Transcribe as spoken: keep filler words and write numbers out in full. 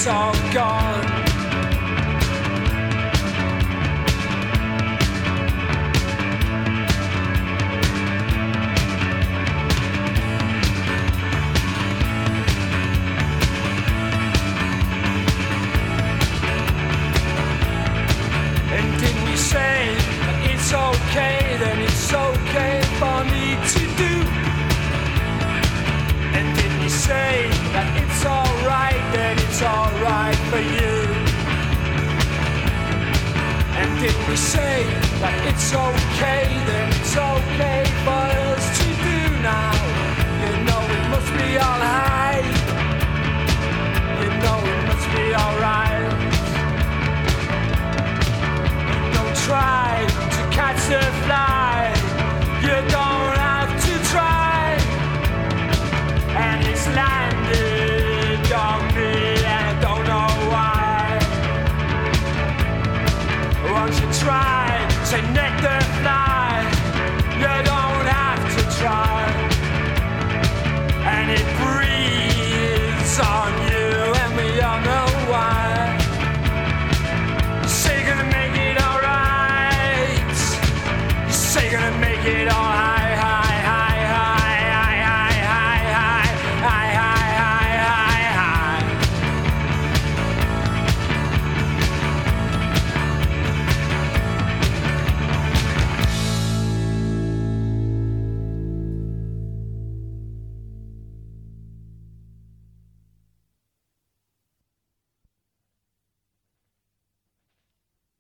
it's all gone. And did we say that it's okay, then it's okay for me to do? And did we say that it's alright, then it's alright for you? And did we say that it's okay, then it's okay for us to do now? You know it must be all right.